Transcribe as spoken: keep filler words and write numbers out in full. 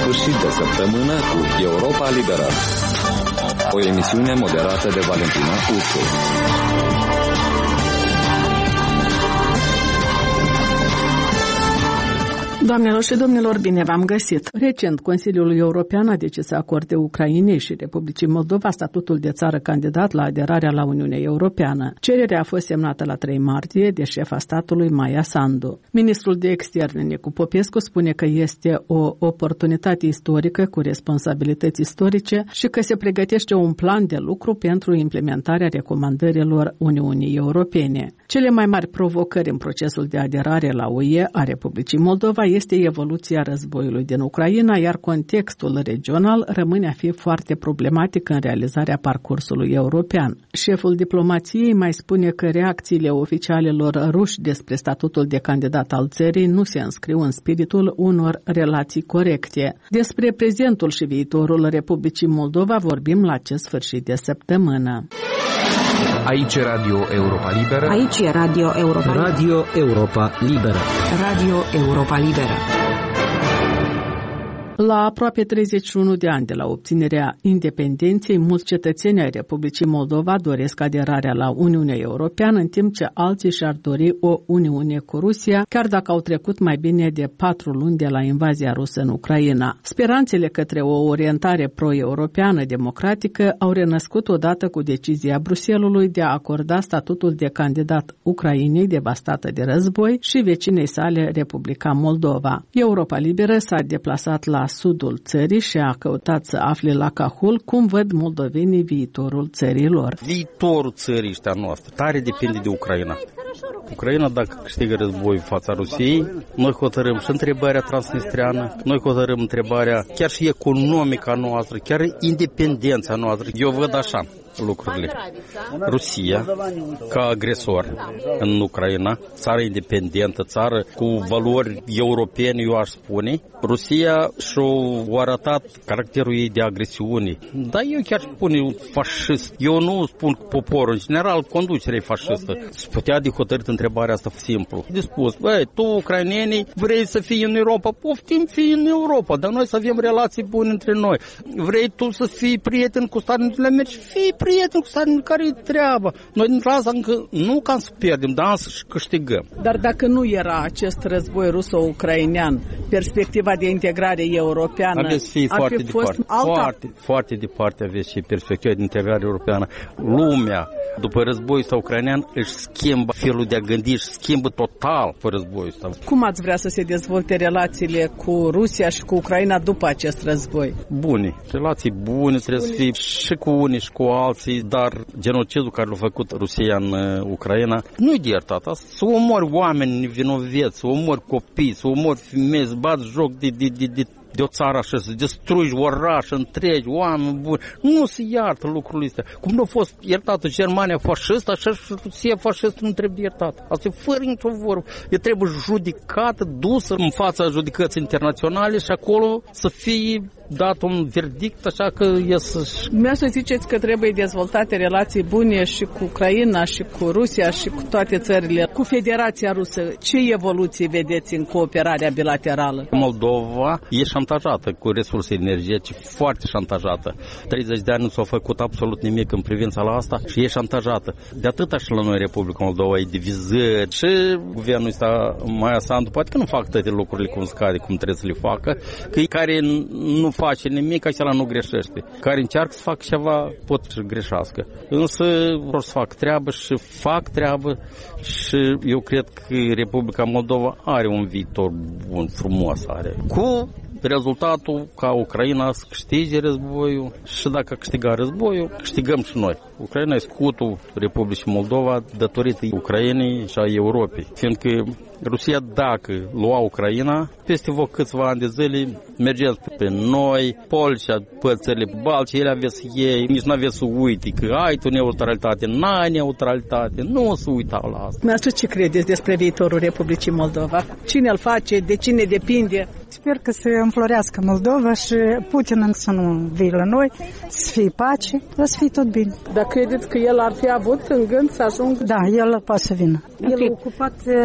sfârșit de săptămână cu Europa Liberă, o emisiune moderată de Valentina Ursu. Doamnelor și domnilor, bine v-am găsit! Recent, Consiliul European a decis să acorde Ucrainei și Republicii Moldova statutul de țară candidat la aderarea la Uniunea Europeană. Cererea a fost semnată la trei martie de șefa statului Maia Sandu. Ministrul de Externe Nicu Popescu spune că este o oportunitate istorică cu responsabilități istorice și că se pregătește un plan de lucru pentru implementarea recomandărilor Uniunii Europene. Cele mai mari provocări în procesul de aderare la U E a Republicii Moldova este evoluția războiului din Ucraina, iar contextul regional rămâne a fi foarte problematic în realizarea parcursului european. Șeful diplomației mai spune că reacțiile oficialilor ruși despre statutul de candidat al țării nu se înscriu în spiritul unor relații corecte. Despre prezentul și viitorul Republicii Moldova vorbim la acest sfârșit de săptămână. Aici e Radio Europa Liberă. Aici e Radio Europa Liberă. Radio Europa Liberă. Radio Europa Liberă. La aproape treizeci și unu de ani de la obținerea independenței, mulți cetățeni ai Republicii Moldova doresc aderarea la Uniunea Europeană, în timp ce alții și-ar dori o uniune cu Rusia, chiar dacă au trecut mai bine de patru luni de la invazia rusă în Ucraina. Speranțele către o orientare pro-europeană democratică au renăscut odată cu decizia Bruxellesului de a acorda statutul de candidat Ucrainei devastată de război și vecinei sale Republica Moldova. Europa Liberă s-a deplasat la sudul țării și a căutat să afle la Cahul cum văd moldovenii viitorul țării lor. Viitorul țării ăștia noastre tare depinde de Ucraina. Ucraina, dacă câștigă război în fața Rusiei, noi hotărâm și întrebarea transnistreană, noi hotărâm întrebarea chiar și economica noastră, chiar independența noastră. Eu văd așa lucrurile. Rusia, ca agresor în Ucraina, țară independentă, țară cu valori europene, eu aș spune, Rusia și-a arătat caracterul ei de agresiune. Dar eu chiar spune fascist. Eu nu spun poporul, în general, conducerea e fascistă. Se putea de hotărât întrebarea asta simplu. De spus, băi, tu, ucrainenii, vrei să fii în Europa? Poftim, fii în Europa, dar noi să avem relații bune între noi. Vrei tu să fii prieten cu Statele Americe? Fii prieten cu Statele care-i treaba. Noi din clasa încă nu ca să pierdem, dar să câștigăm. Dar dacă nu era acest război ruso-ucrainean, perspectiva de integrare europeană aveți fi ar foarte fi fost departe. alta? Foarte, foarte departe aveți și perspectiva de integrare europeană. Lumea, după războiul ăsta ucrainean, își schimbă felul de a gândi, își schimbă total pe războiul ăsta. Cum ați vrea să se dezvolte relațiile cu Rusia și cu Ucraina după acest război? Bune, relații bune, trebuie bune. Să fie și cu unii și cu alții, dar genocidul care l-a făcut Rusia în Ucraina nu-i de iertat. Să omori oameni nevinoveți, să omori copii, să omori femei, să bați joc de, de, de, de de o țară așa, să destrugi oraș întregi, oameni buni. Nu se iartă lucrurile astea. Cum nu a fost iertată Germania fascistă, așa și Rusia fascistă nu trebuie iertată. Asta e fără nicio vorbă. E trebuie judecată, dusă în fața judecății internaționale și acolo să fie dat un verdict, așa că e să... Mea să ziceți că trebuie dezvoltate relații bune și cu Ucraina, și cu Rusia, și cu toate țările. Cu Federația Rusă, ce evoluții vedeți în cooperarea bilaterală? Moldova e șantajată cu resurse energetice, foarte șantajată. treizeci de ani nu s-a făcut absolut nimic în privința la asta și e șantajată. De atâta și la noi Republica Moldova e divizări și guvernul ăsta Maia Sandu poate că nu fac toate lucrurile cum scade, cum trebuie să le facă, că care nu face nimic, acela nu greșește. Care încearcă să facă ceva, pot să greșească. Însă vor să fac treabă și fac treabă și eu cred că Republica Moldova are un viitor bun, frumos are. Cu rezultatul ca Ucraina să câștige războiul și dacă câștiga războiul, câștigăm și noi. Ucraina e scutul Republicii Moldova datorită Ucrainei și a Europei. Fiindcă Rusia, dacă lua Ucraina, peste vă câțiva ani de zile mergeți pe noi, Polscia, pe țările baltice, ele aveți să iei, nici n-aveți să uite că ai tu neutralitate, n-ai neutralitate, nu o să uitau la asta. Dumneavoastră ce credeți despre viitorul Republicii Moldova? Cine îl face, de cine depinde? Sper că să înflorească Moldova și Putin să nu vii la noi, să fie pace, să fie tot bine. Dar credeți că el ar fi avut în gând să ajungă? Da, el poate să vină. El a ocupat